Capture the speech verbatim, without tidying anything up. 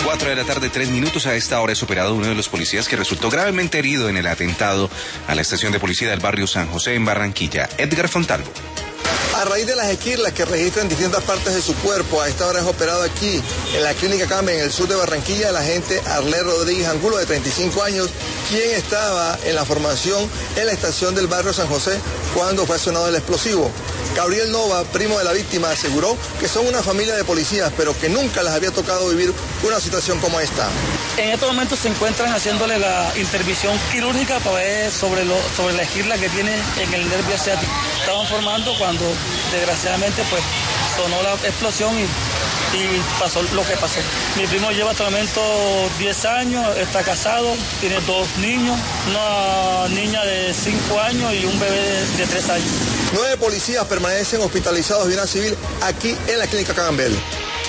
Cuatro de la tarde, tres minutos. A esta hora es operado uno de los policías que resultó gravemente herido en el atentado a la estación de policía del barrio San José en Barranquilla. Edgar Fontalvo. A raíz de las esquirlas que registran distintas partes de su cuerpo, a esta hora es operado aquí, en la Clínica Cambe, en el sur de Barranquilla, el agente Arley Rodríguez Angulo, de treinta y cinco años, quien estaba en la formación en la estación del barrio San José cuando fue sonado el explosivo. Gabriel Nova, primo de la víctima, aseguró que son una familia de policías, pero que nunca les había tocado vivir una situación como esta. En estos momentos se encuentran haciéndole la intervención quirúrgica para ver sobre, lo, sobre la esquirla que tiene en el nervio ciático. Estaban formando cuando desgraciadamente pues sonó la explosión y, y pasó lo que pasó. Mi primo lleva hasta el momento diez años, está casado, tiene dos niños, una niña de cinco años y un bebé de, de tres años. Nueve policías permanecen hospitalizados de una civil aquí en la Clínica Campbell.